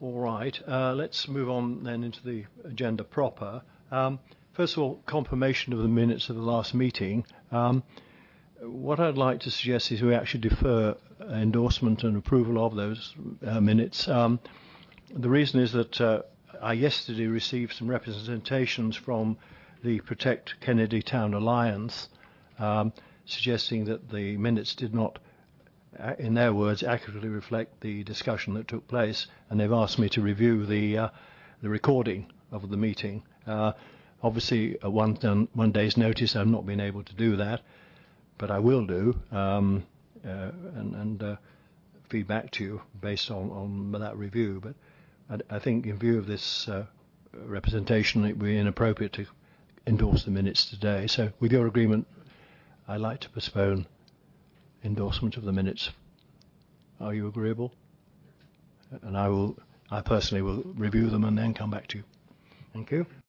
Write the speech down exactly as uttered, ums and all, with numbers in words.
All right, uh, let's move on then into the agenda proper. Um, first of all, confirmation of the minutes of the last meeting. Um, what I'd like to suggest is we actually defer endorsement and approval of those uh, minutes. Um, the reason is that uh, I yesterday received some representations from the Protect Kennedy Town Alliance um, suggesting that the minutes did not, in their words, accurately reflect the discussion that took place, and they've asked me to review the uh, the recording of the meeting. Uh, obviously, at one, um, one day's notice, I've not been able to do that, but I will do, um, uh, and, and uh, feed back to you based on, on that review. But I, I think in view of this uh, representation, it would be inappropriate to endorse the minutes today. So with your agreement, I'd like to postpone endorsement of the minutes. Are you agreeable? And I will, I personally will review them and then come back to you. Thank you.